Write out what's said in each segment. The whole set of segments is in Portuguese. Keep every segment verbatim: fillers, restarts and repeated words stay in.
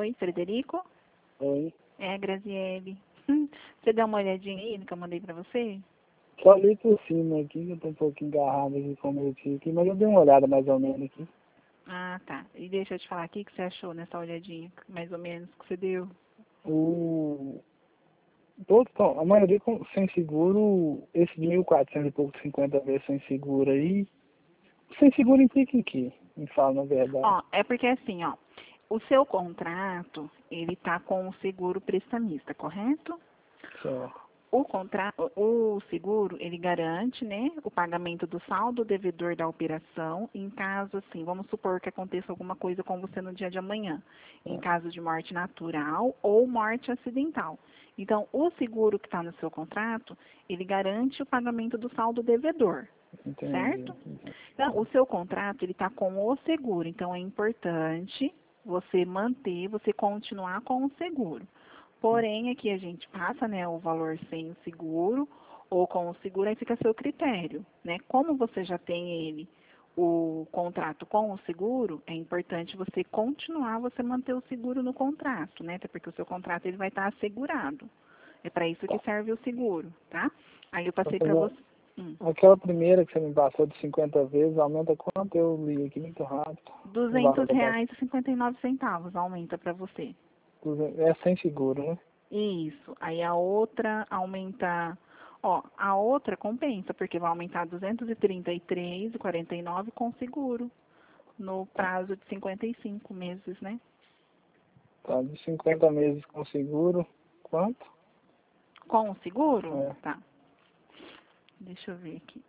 Oi, Frederico? Oi. É a Graziele. Hum, Você deu uma olhadinha aí no que eu mandei pra você? Só li por cima aqui, eu tô um pouquinho engarrado aqui com o meu tio aqui, mas eu dei uma olhada mais ou menos aqui. Ah, tá. E deixa eu te falar, o que, que você achou nessa olhadinha, mais ou menos, que você deu? O... Todos, tão- a maioria com, sem seguro, esse de mil e quatrocentos e pouco, cinquenta vezes sem seguro aí. Sem seguro implica em quê? Me fala na verdade. Ó, é porque assim, ó, o seu contrato, ele tá com o seguro prestamista, correto? Certo. O contrato, o seguro, ele garante, né, o pagamento do saldo devedor da operação em caso, assim, vamos supor que aconteça alguma coisa com você no dia de amanhã, em Certo. caso de morte natural ou morte acidental. Então, o seguro que está no seu contrato, ele garante o pagamento do saldo devedor, Entendi. certo? Então, o seu contrato, ele está com o seguro, então é importante você manter, você continuar com o seguro. Porém, aqui a gente passa, né, o valor sem o seguro ou com o seguro, aí fica a seu critério, né? Como você já tem ele, o contrato com o seguro, é importante você continuar, você manter o seguro no contrato, né? Até porque o seu contrato ele vai estar assegurado. É para isso que Tá. serve o seguro, tá? Aí eu Pra passei para fazer você. Hum. aquela primeira que você me passou de cinquenta vezes, aumenta quanto? Eu li aqui muito rápido. O valor duzentos da base. reais e cinquenta e nove centavos aumenta para você. É sem seguro, né? Isso. Aí a outra aumenta, ó, a outra compensa, porque vai aumentar duzentos e trinta e três e quarenta e nove com seguro, no Tá. prazo de cinquenta e cinco meses, né? Tá, de cinquenta meses com seguro, quanto? Com o seguro? É. Tá. Deixa eu ver aqui.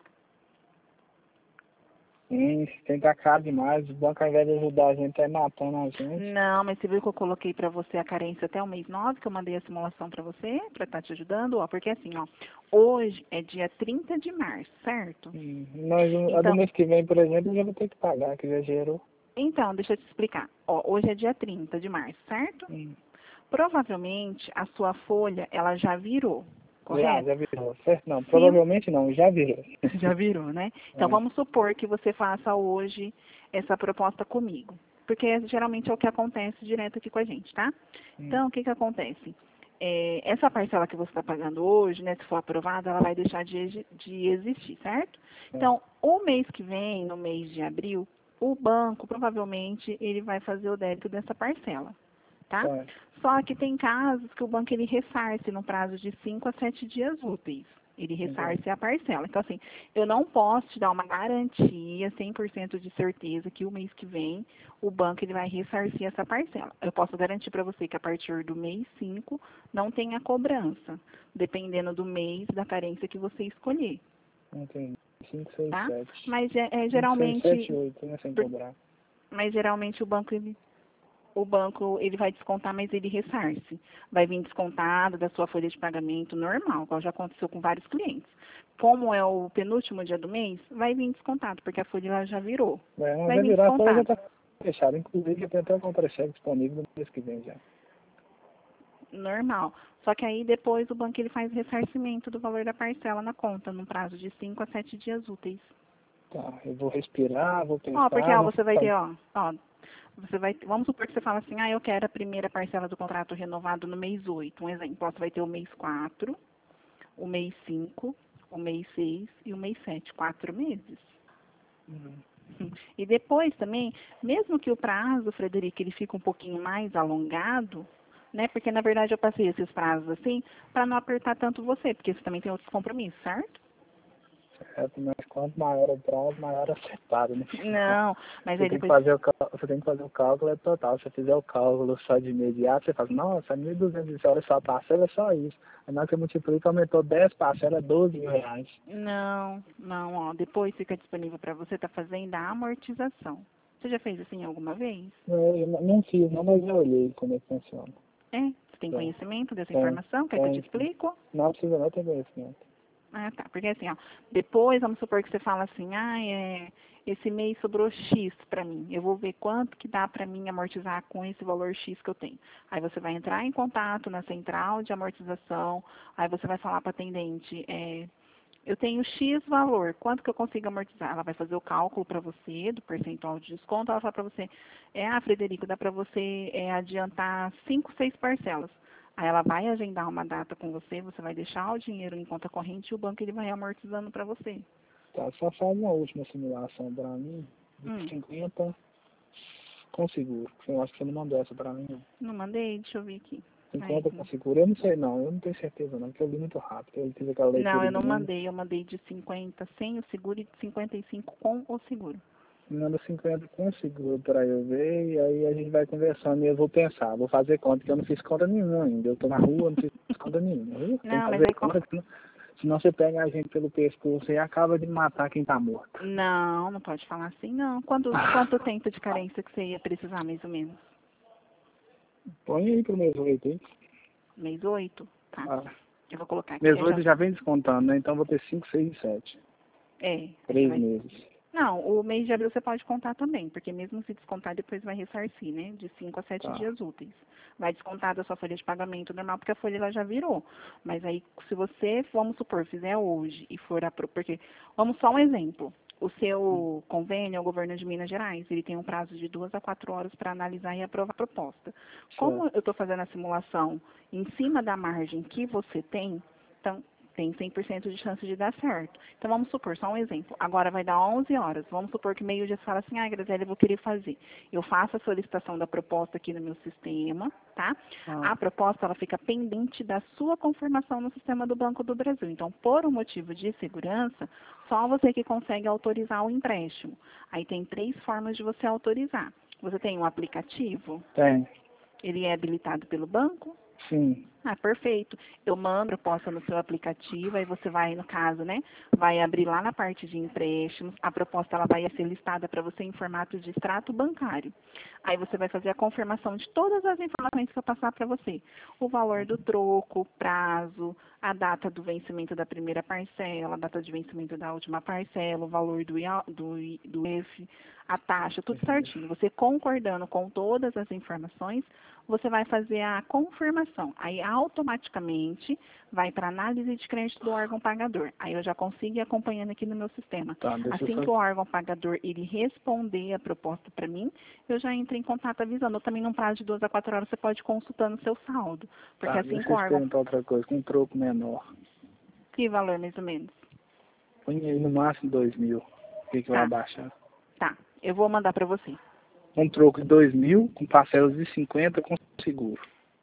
Hum, isso tem tá caro demais. O banco, ao invés de ajudar a gente, tá matando a gente. Não, mas você viu que eu coloquei pra você a carência até o mês nove, que eu mandei a simulação pra você, pra estar te ajudando, ó, porque assim, ó, hoje é dia trinta de março, certo? Hum, nós, a do Então, mês que vem, por exemplo, eu já vou ter que pagar, que já gerou. então, deixa eu te explicar. Ó, hoje é dia trinta de março, certo? Hum, Provavelmente a sua folha ela já virou, já, correto? já virou, certo? Não, Se provavelmente não, já virou. já virou, né? Então É, vamos supor que você faça hoje essa proposta comigo, porque geralmente é o que acontece direto aqui com a gente, tá? hum, Então o que que acontece? É, essa parcela que você está pagando hoje, né, se for aprovada, ela vai deixar de, exi- de existir, certo? é, Então, o mês que vem, no mês de abril, o banco provavelmente ele vai fazer o débito dessa parcela, tá? certo. Só que tem casos que o banco ele ressarce no prazo de cinco a sete dias úteis. Ele Entendi. ressarce a parcela. Então, assim, eu não posso te dar uma garantia, cem por cento de certeza, que o mês que vem o banco ele vai ressarcir essa parcela. Eu posso garantir para você que a partir do mês cinco não tem a cobrança, dependendo do mês da carência que você escolher, Entendi. cinco, seis, tá? sete. Mas é, é cinco, seis, sete, geralmente, oito, né? Sem por- cobrar. mas geralmente o banco ele o banco ele vai descontar, mas ele ressarce. Vai vir descontado da sua folha de pagamento normal, igual já aconteceu com vários clientes. Como é o penúltimo dia do mês, vai vir descontado, porque a folha ela já virou. É, mas Vai já vir virou, a folha já descontado. tá fechada. Inclusive, já tem até o contra-cheque disponível no mês que vem já. Normal. Só que aí depois o banco ele faz ressarcimento do valor da parcela na conta, num prazo de cinco a sete dias úteis. Tá, eu vou respirar, vou Ó, porque pensar, ó, vou você vai ter, fazer. ó, ó, você vai, vamos supor que você fala assim, ah, eu quero a primeira parcela do contrato renovado no mês oito. Um exemplo, ó, você vai ter o mês quatro, o mês cinco, o mês seis e o mês sete, quatro meses. Hum, E depois também, mesmo que o prazo, Frederico, ele fica um pouquinho mais alongado, né? Porque na verdade eu passei esses prazos assim para não apertar tanto você, porque você também tem outros compromissos, certo? certo, mas quanto maior o prazo, maior a separa no final. Não, mas Você aí tem que depois, fazer o, cal- você tem que fazer o cálculo é total. Se você fizer o cálculo só de imediato, você fala, nossa, mil e duzentos horas só parcela é só isso. Aí na hora que você multiplica, aumentou dez parcelas, doze mil reais. não, não, ó, depois fica disponível para você estar fazendo a amortização. Você já fez assim alguma vez? Eu, eu não fiz, não, mas eu olhei como é que funciona. É? Você tem Tem, conhecimento dessa tem, informação? Quer que eu te tem, sim. explico? Não precisa não ter conhecimento. Ah, tá. Porque assim, ó, depois vamos supor que você fala assim, ah, é, esse mês sobrou X para mim. Eu vou ver quanto que dá para mim amortizar com esse valor X que eu tenho. Aí você vai entrar em contato na central de amortização, aí você vai falar para atendente, é, eu tenho X valor, quanto que eu consigo amortizar? Ela vai fazer o cálculo para você, do percentual de desconto, ela fala para você, é, ah, Frederico, dá para você é, adiantar cinco, seis parcelas. Aí ela vai agendar uma data com você, você vai deixar o dinheiro em conta corrente e o banco ele vai amortizando para você. Tá, só faz uma última simulação para mim, de Hum. cinquenta com seguro. Eu acho que você não mandou essa para mim, não. Não mandei? Deixa eu ver aqui. cinquenta Aí, com seguro, eu não sei não, eu não tenho certeza não, porque eu li muito rápido. Eu fiz aquela não, leitura eu não de um, mandei. Eu mandei de cinquenta sem o seguro e de cinquenta e cinco com o seguro. me manda cinquenta com seguro para eu ver, e aí a gente vai conversando e eu vou pensar, vou fazer conta, que eu não fiz conta nenhuma ainda. Eu tô na rua, não fiz conta nenhuma, viu? Tem que Não, mas fazer aí... conta, senão, senão você pega a gente pelo pescoço e acaba de matar quem tá morto. Não, não pode falar assim, não. Quanto, quanto tempo de carência que você ia precisar, mais ou menos? Põe aí pro mês oito, hein? Mês oito? Tá. Ah, Eu vou colocar aqui. mês Eu oito já... já vem descontando, né? Então vou ter cinco, seis e sete. É. aí Três vai- meses. Não, o mês de abril você pode contar também, porque mesmo se descontar, depois vai ressarcir, né? De cinco a sete Tá. dias úteis. Vai descontar da sua folha de pagamento normal, porque a folha ela já virou. Mas aí, se você, vamos supor, fizer hoje e for a... pro- Porque, vamos só um exemplo. O seu convênio, o governo de Minas Gerais, ele tem um prazo de duas a quatro horas para analisar e aprovar a proposta. Como Certo. eu estou fazendo a simulação em cima da margem que você tem, então tem cem por cento de chance de dar certo. Então vamos supor, só um exemplo, agora vai dar onze horas, vamos supor que meio-dia você fala assim, ah, Graziela, eu vou querer fazer. Eu faço a solicitação da proposta aqui no meu sistema, tá? Ah, A proposta, ela fica pendente da sua confirmação no sistema do Banco do Brasil. Então, por um motivo de segurança, só você que consegue autorizar o empréstimo. Aí tem três formas de você autorizar. Você tem um aplicativo, tem. ele é habilitado pelo banco? Sim. Ah, perfeito. Eu mando a proposta no seu aplicativo, aí você vai, no caso, né, vai abrir lá na parte de empréstimos, a proposta ela vai ser listada para você em formato de extrato bancário. Aí você vai fazer a confirmação de todas as informações que eu passar para você. O valor do troco, prazo, a data do vencimento da primeira parcela, a data de vencimento da última parcela, o valor do, I A do, I- do E F, a taxa, tudo certinho. Você concordando com todas as informações, você vai fazer a confirmação. Aí automaticamente vai para análise de crédito do órgão pagador. Aí eu já consigo ir acompanhando aqui no meu sistema. Tá, deixa eu Assim só... que o órgão pagador ele responder a proposta para mim, eu já entro em contato avisando. Ou também num prazo de duas a quatro horas você pode ir consultando o seu saldo. Porque Tá, assim deixa que o eu te órgão... perguntar outra coisa, com um troco menor. Que valor mais ou menos? Põe aí no máximo dois mil. O que, que vai Tá, abaixar? tá. Eu vou mandar para você. Um troco de dois mil, com parcelas de cinquenta com seguro.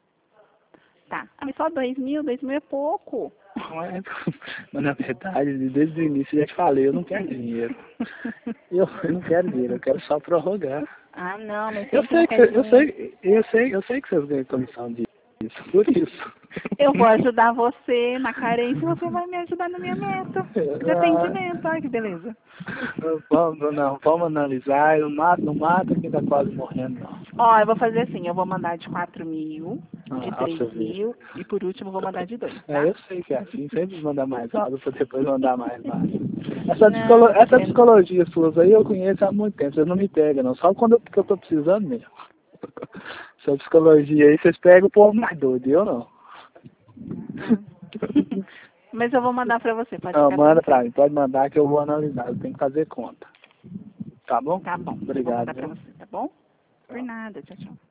Tá. Ah, mas só dois mil? Dois mil é pouco. Não é, mas na verdade, desde o início eu já te falei, eu não quero dinheiro. Eu, eu não quero dinheiro, eu quero só prorrogar. Ah, não, mas Eu sempre não sei que quer você- eu dinheiro. sei, eu sei, eu sei que vocês ganham comissão disso, por isso. Eu vou ajudar você na carência e você vai me ajudar na minha meta de atendimento. Olha que beleza. Não, vamos, não, vamos analisar, não mata, não mata quem tá quase morrendo, não. Ó, eu vou fazer assim, eu vou mandar de quatro mil, de Ah, três você vê. mil e por último eu vou mandar de dois, É, tá? eu sei que é assim, sempre manda mais alto pra depois mandar mais baixo. Essa, Não, psicolo, eu tô essa querendo... psicologia suas aí eu conheço há muito tempo, vocês não me pegam não, só quando eu, que eu tô precisando mesmo. Essa psicologia aí, vocês pegam o povo mais doido, eu não. Mas eu vou mandar pra você, pode Não, ficar manda tranquilo. pra mim, pode mandar que eu vou analisar, eu tenho que fazer conta. Tá bom? Tá bom, eu vou Obrigado, mandar pra viu? você, tá bom? Por nada, tchau, tchau.